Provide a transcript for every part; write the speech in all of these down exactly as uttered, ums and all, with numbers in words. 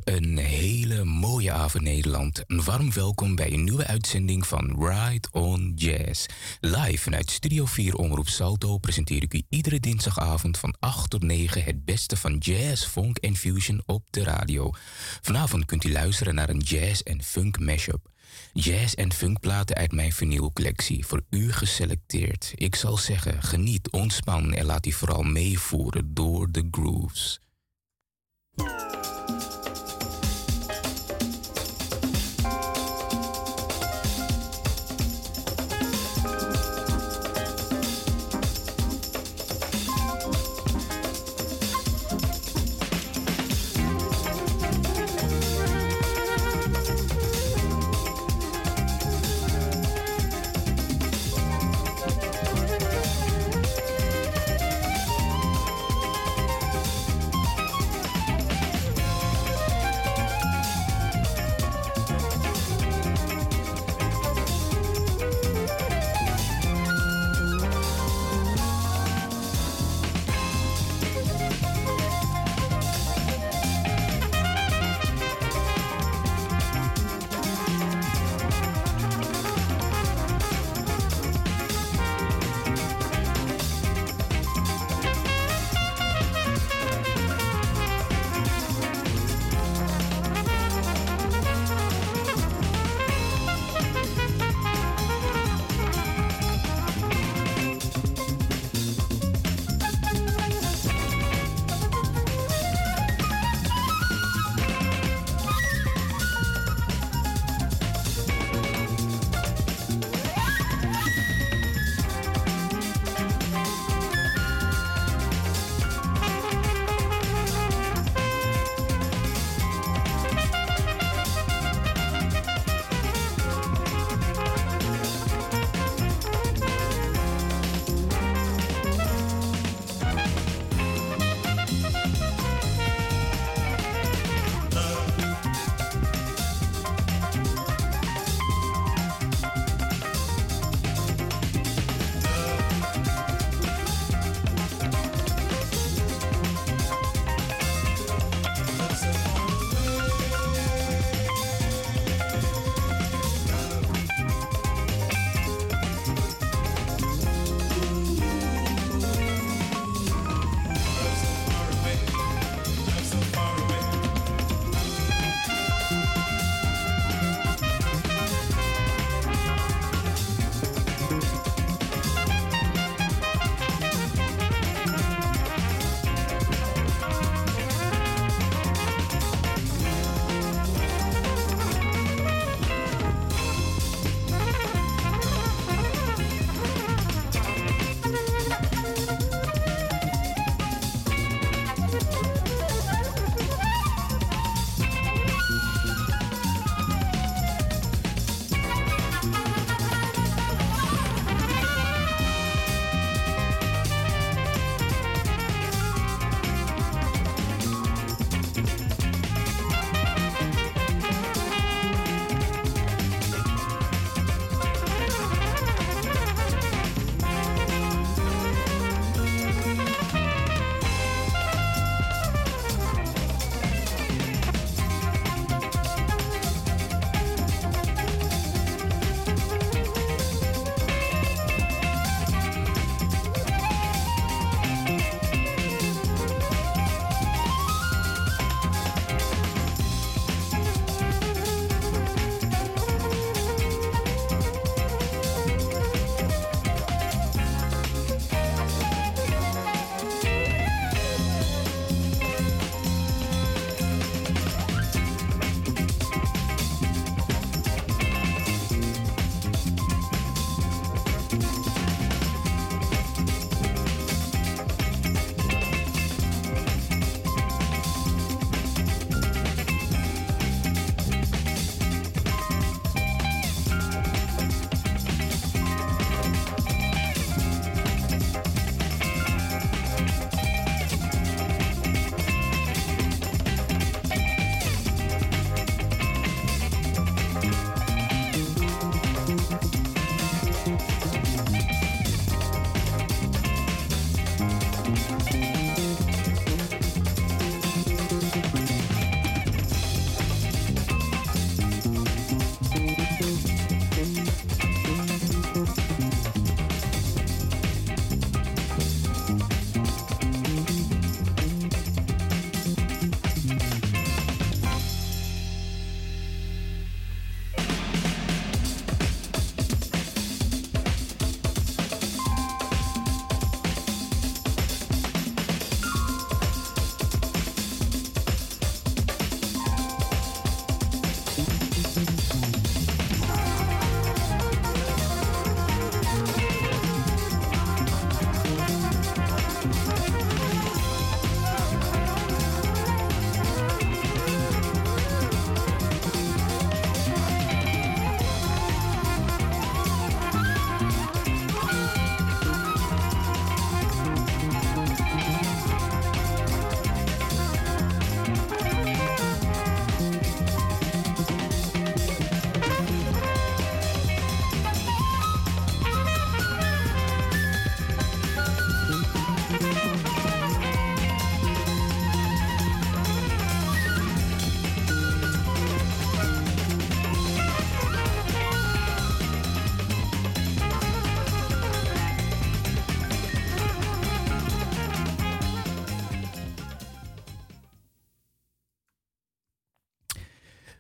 Een hele mooie avond Nederland. Een warm welkom bij een nieuwe uitzending van Ride on Jazz. Live vanuit Studio vier Omroep Salto presenteer ik u iedere dinsdagavond van acht tot negen het beste van jazz, funk en fusion op de radio. Vanavond kunt u luisteren naar een jazz en funk mashup. Jazz en funkplaten uit mijn vinylcollectie, voor u geselecteerd. Ik zal zeggen, geniet, ontspan en laat u vooral meevoeren door de grooves.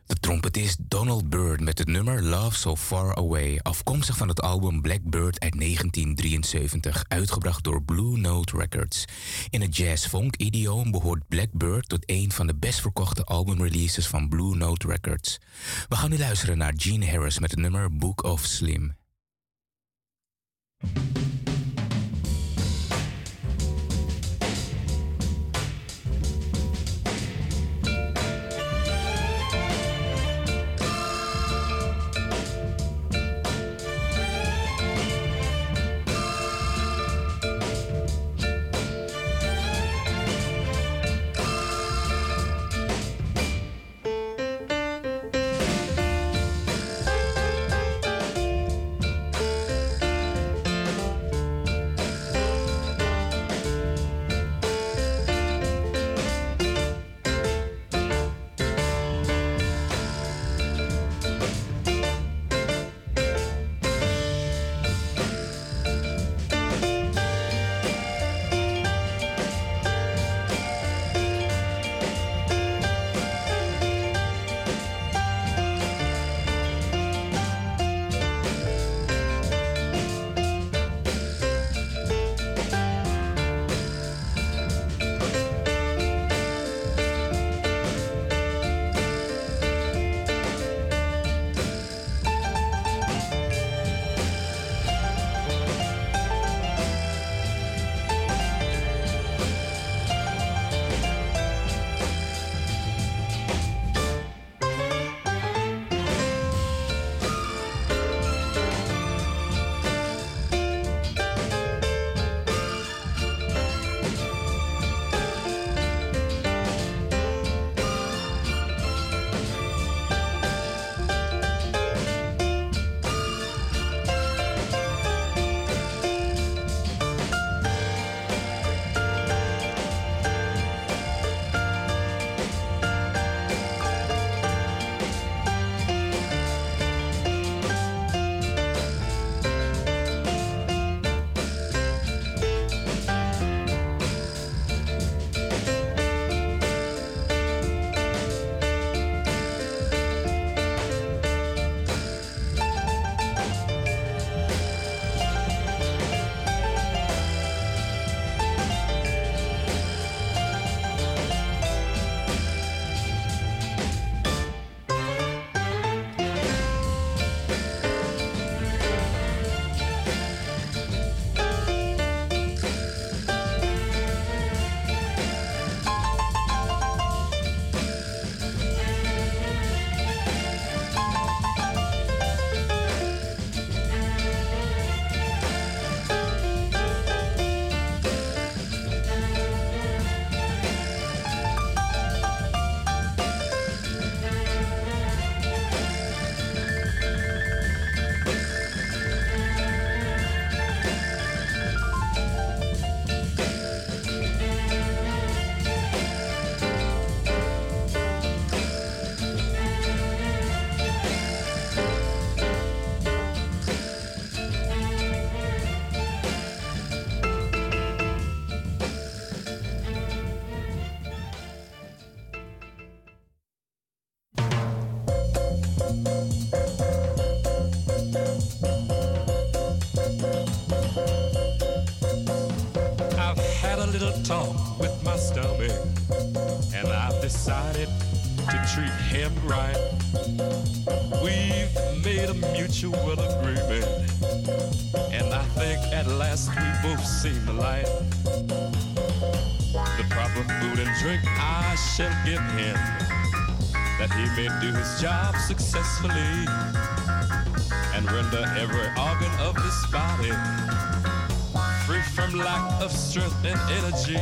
De trompetist Donald Byrd met het nummer Love So Far Away, afkomstig van het album Blackbird uit negentien drieënzeventig, uitgebracht door Blue Note Records. In het jazz-funk-idioom behoort Blackbird tot een van de best verkochte albumreleases van Blue Note Records. We gaan nu luisteren naar Gene Harris met het nummer Book of Slim. talk with my stomach, and I've decided to treat him right. We've made a mutual agreement, and I think at last we both seen the light. The proper food and drink I shall give him, that he may do his job successfully and render every organ of his body free from lack of strength and energy.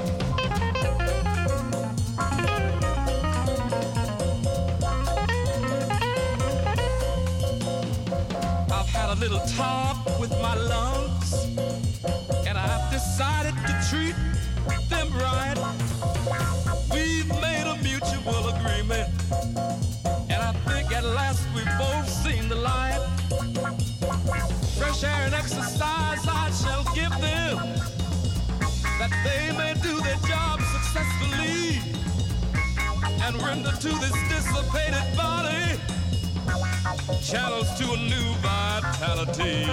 I've had a little talk with my lungs, and I've decided to treat them right. We've made a mutual agreement, and I think at last we've both seen the light. Fresh air and exercise I shall give them, that they may do their job successfully and surrender to this dissipated body, channels to a new vitality.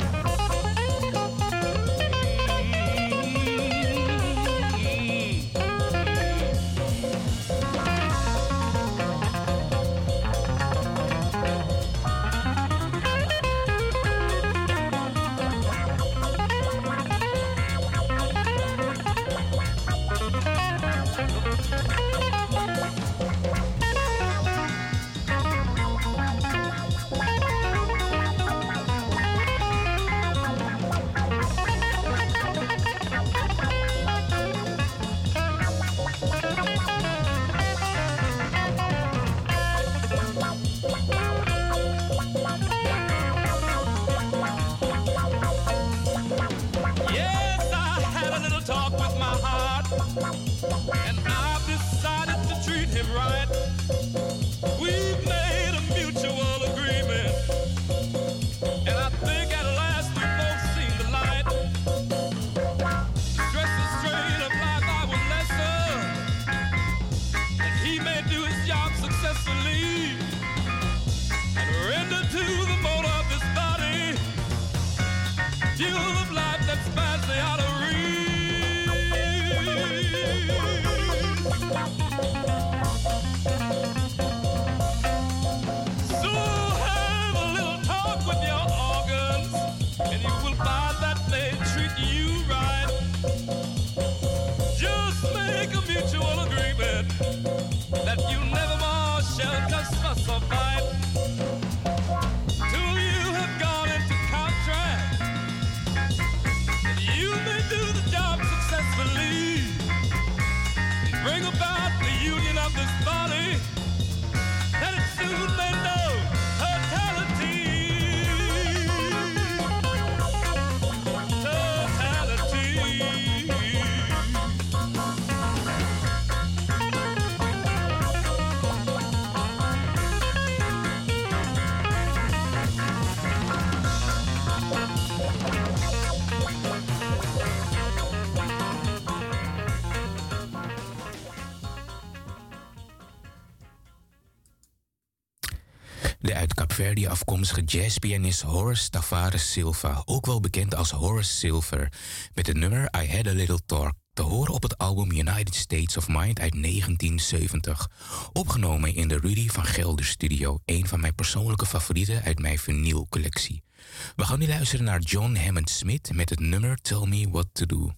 De uit Kaapverdië afkomstige jazzpianist Horace Tavares Silva, ook wel bekend als Horace Silver, met het nummer I Had a Little Talk, te horen op het album United States of Mind uit negentien zeventig. Opgenomen in de Rudy van Gelder Studio, een van mijn persoonlijke favorieten uit mijn vinylcollectie. We gaan nu luisteren naar John Hammond Smith met het nummer Tell Me What to Do.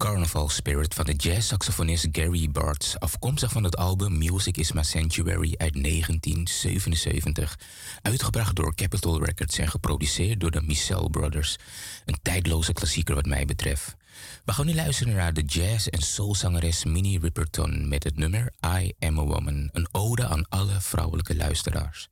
Carnival Spirit van de jazzsaxofonist Gary Bartz, afkomstig van het album Music is My Sanctuary uit negentien zevenenzeventig. Uitgebracht door Capitol Records en geproduceerd door de Micel Brothers. Een tijdloze klassieker wat mij betreft. We gaan nu luisteren naar de jazz- en soulzangeres Minnie Riperton met het nummer I Am a Woman, een ode aan alle vrouwelijke luisteraars.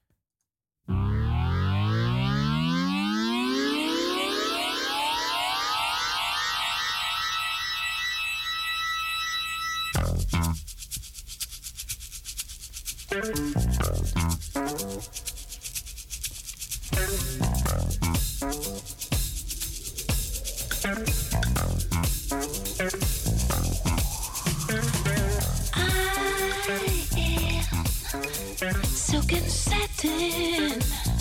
Silk and satin,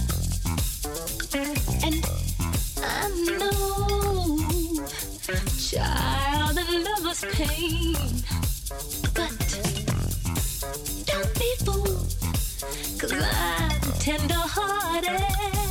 and I know, child, and lover's pain, but don't be fooled, 'cause I'm tender-hearted.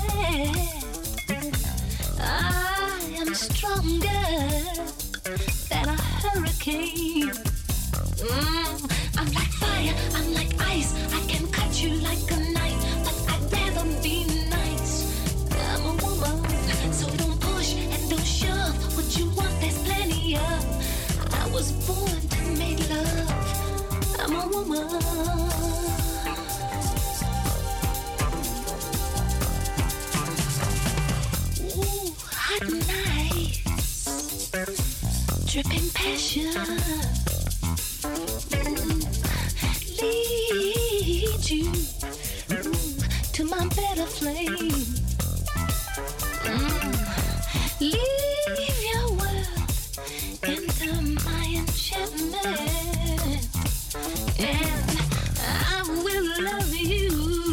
I am stronger than a hurricane. Mm, I'm like fire, I'm like ice. I can cut you like a knife, but I'd rather be nice. I'm a woman, so don't push and don't shove. What you want, there's plenty of. I was born to make love. I'm a woman. Ooh, hot nights, dripping passion. Lead you mm, to my better flame. Mm. Leave your world into my enchantment, and I will love you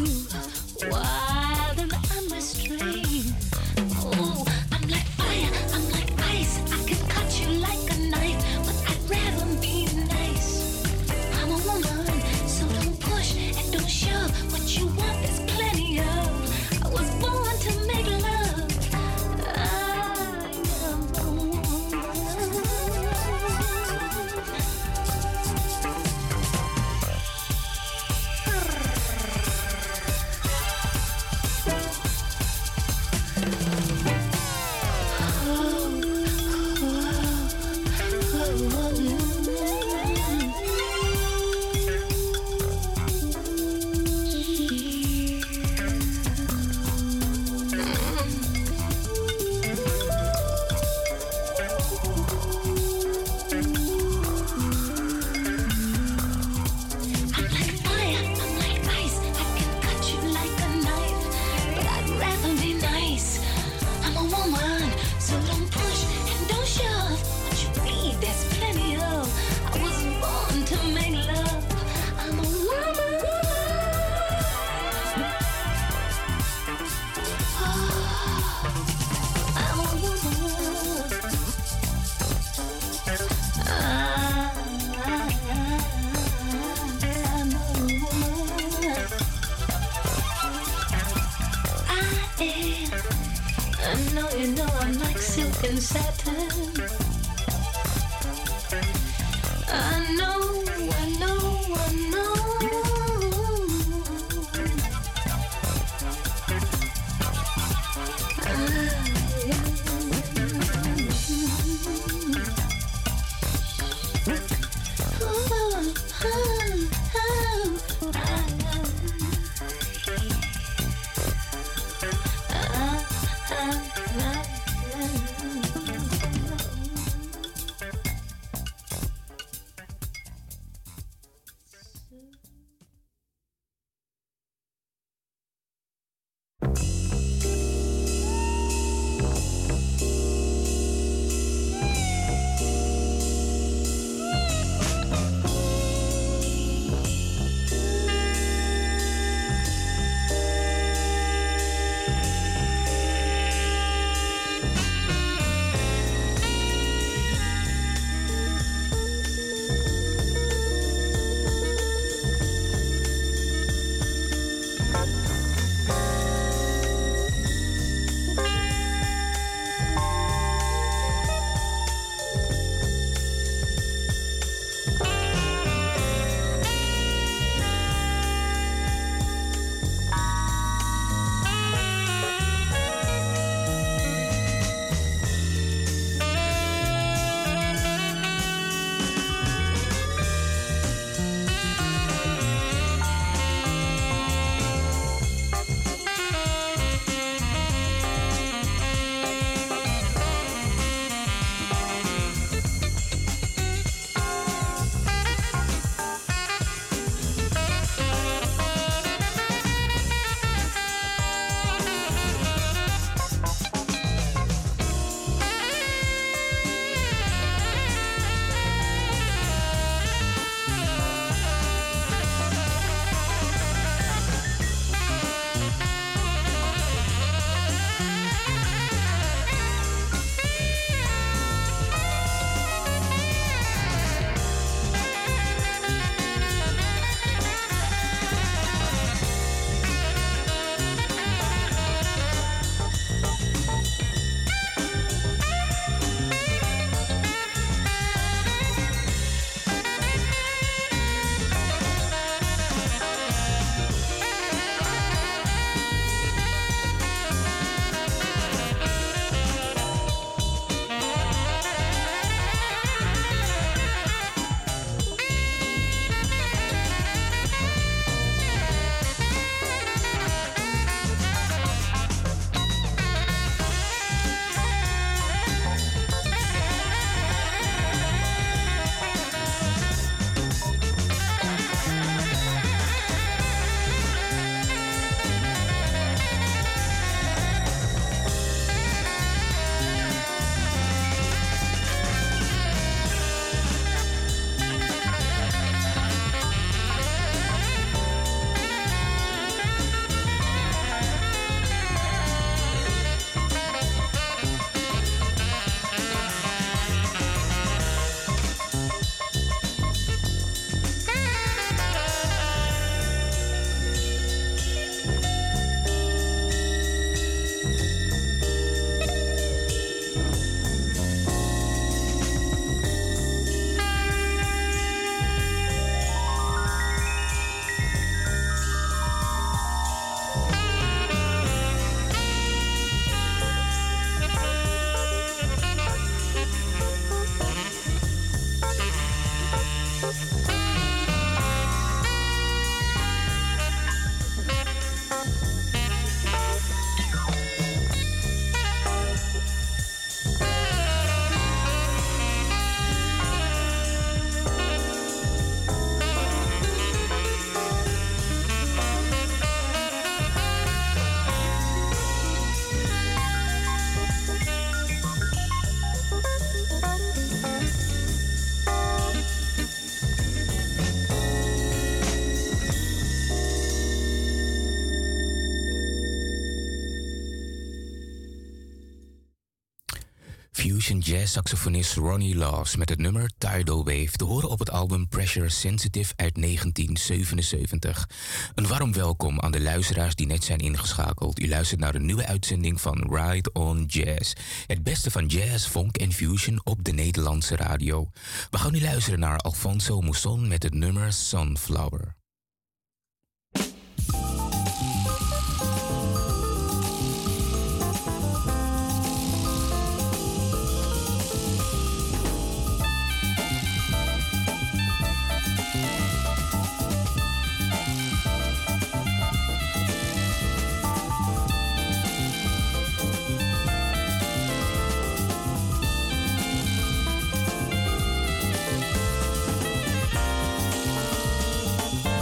wild and unrestrained. Oh, I'm like fire, I'm like ice. I can cut you like a knife, but I'd rather be nice. I'm a woman, so don't push and don't shove. What you want, there's plenty of. I was born to make love. I am a woman. And satin. I know, I know, I know. fusion jazz saxofonist Ronnie Laws met het nummer Tidal Wave, te horen op het album Pressure Sensitive uit negentien zevenenzeventig. Een warm welkom aan de luisteraars die net zijn ingeschakeld. U luistert naar een nieuwe uitzending van Ride on Jazz. Het beste van jazz, funk en fusion op de Nederlandse radio. We gaan nu luisteren naar Alfonso Mousson met het nummer Sunflower. Thank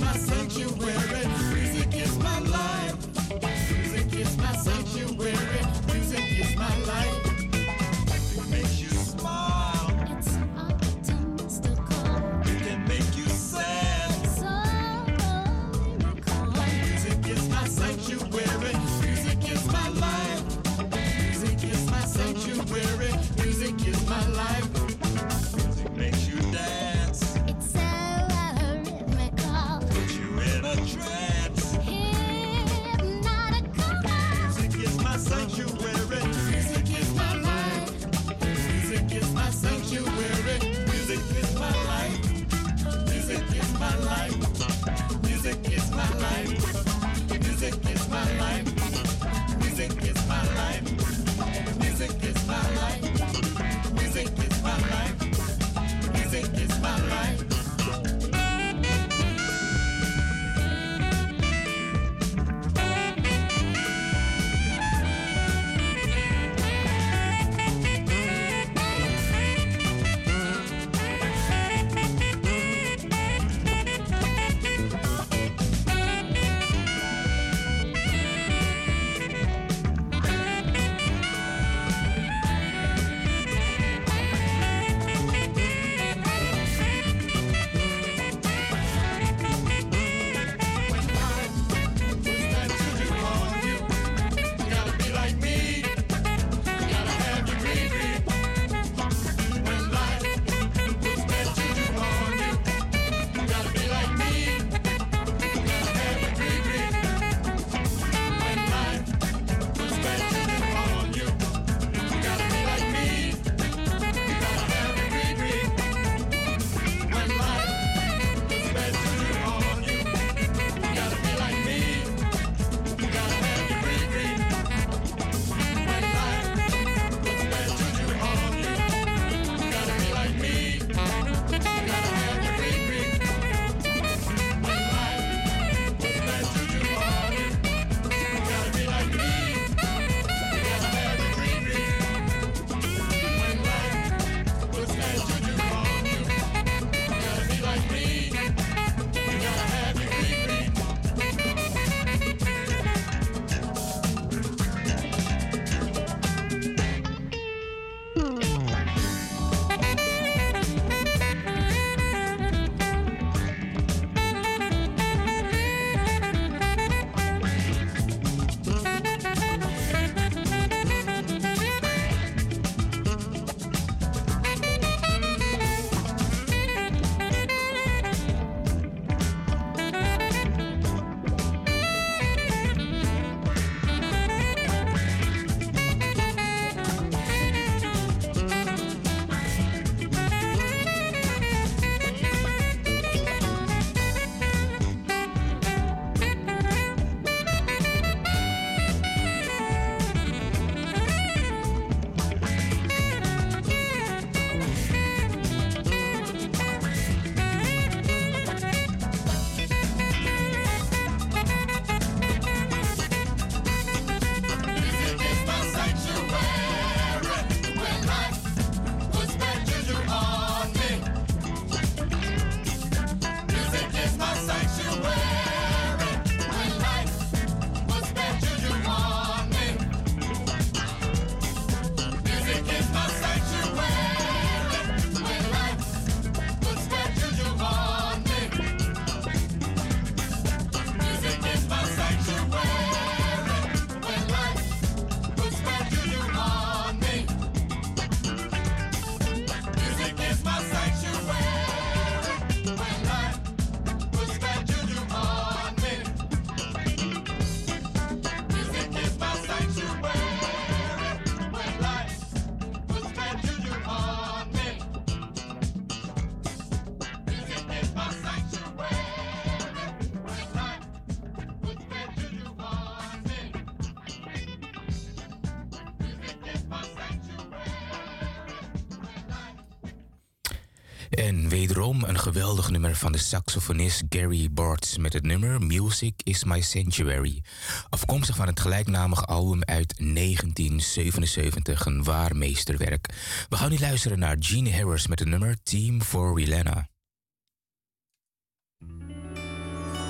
En wederom een geweldig nummer van de saxofonist Gary Bartz met het nummer Music is My Sanctuary. Afkomstig van het gelijknamige album uit negentien zevenenzeventig, een waar meesterwerk. We gaan nu luisteren naar Gene Harris met het nummer Team for Rihanna.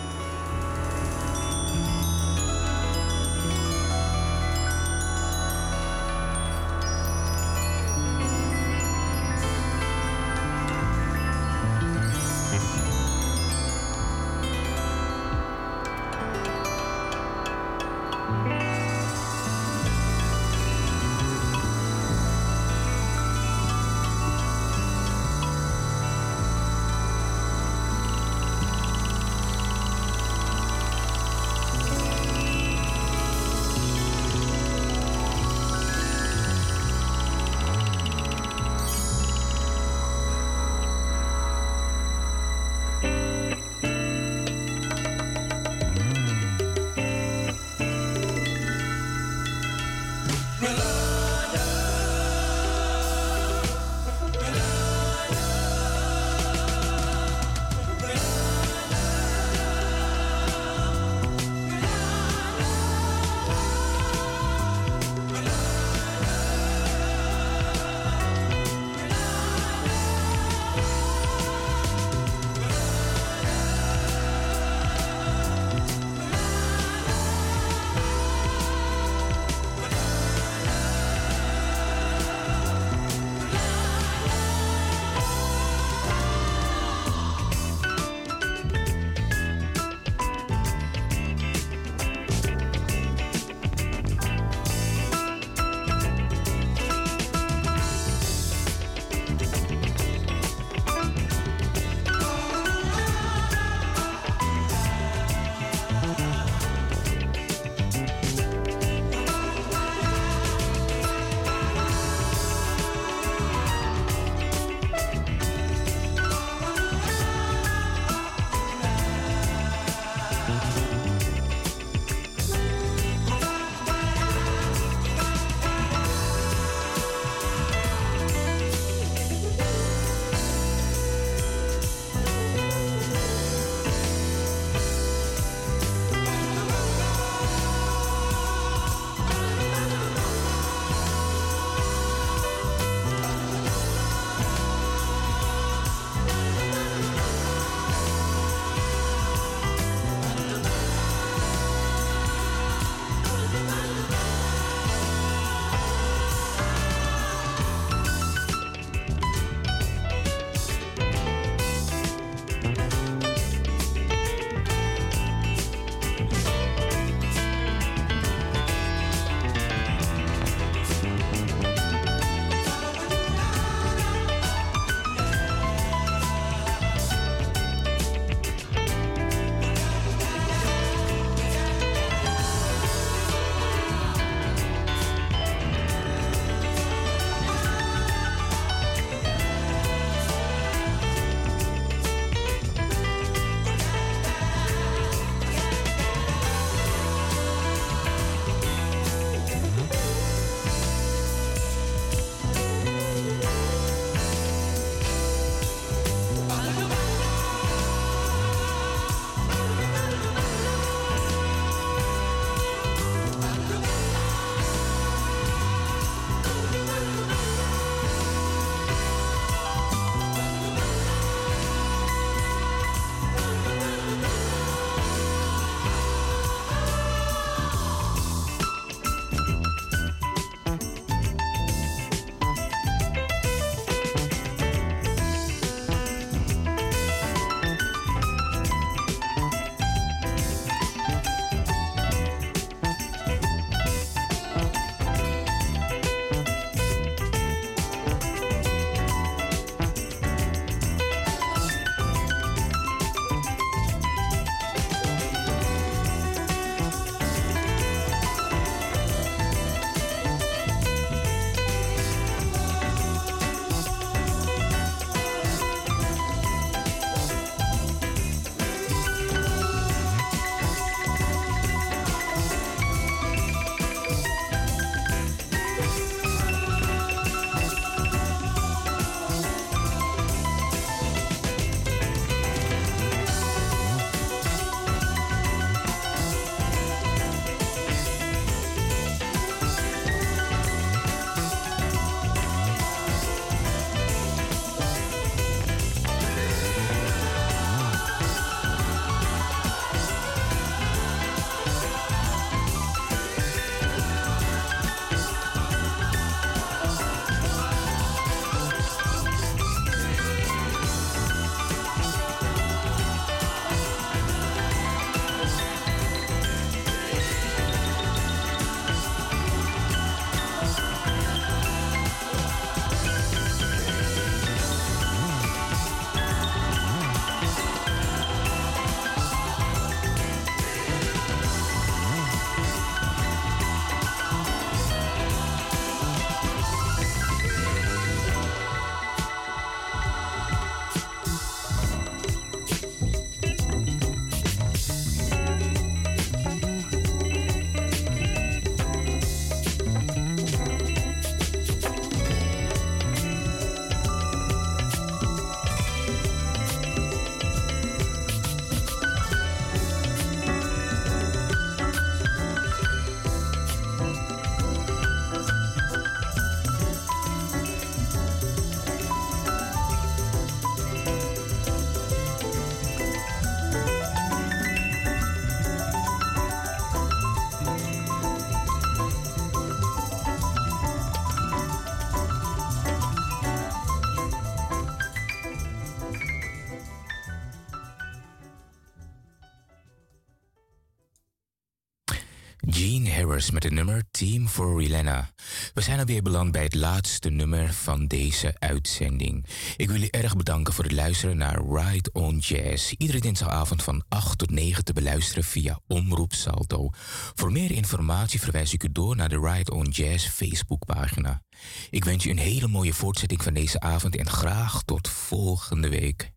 Gene Harris met het nummer Team for Rihanna. We zijn alweer beland bij het laatste nummer van deze uitzending. Ik wil jullie erg bedanken voor het luisteren naar Ride on Jazz. Iedere dinsdagavond van acht tot negen te beluisteren via Omroep Salto. Voor meer informatie verwijs ik u door naar de Ride on Jazz Facebookpagina. Ik wens u een hele mooie voortzetting van deze avond en graag tot volgende week.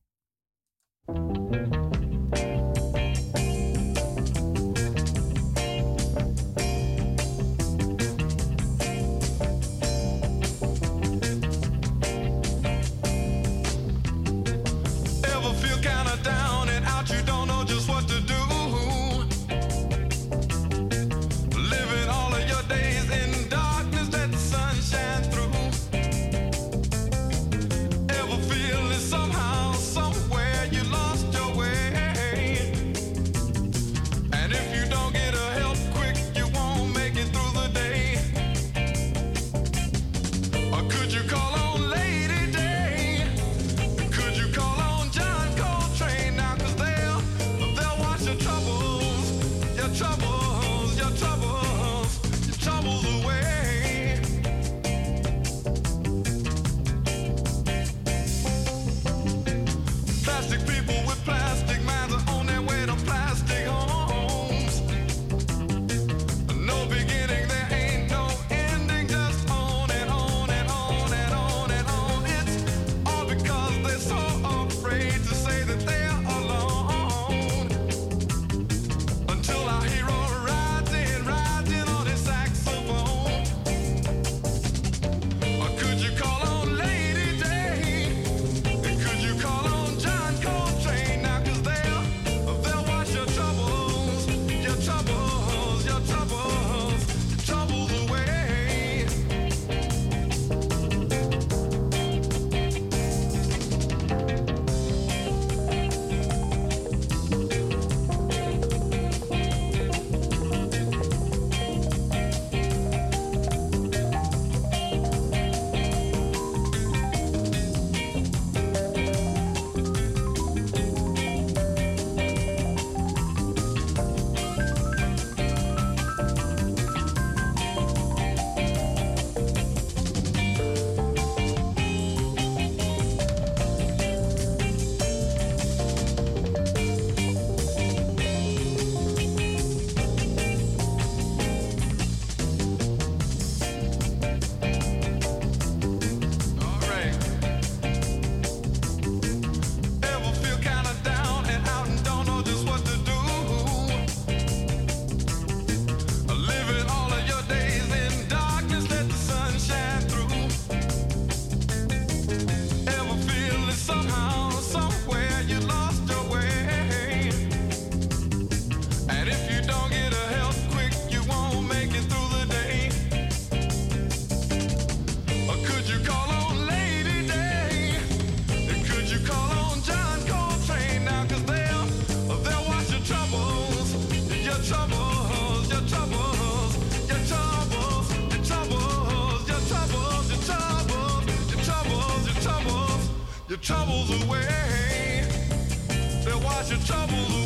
Troubles away, they wash your troubles away.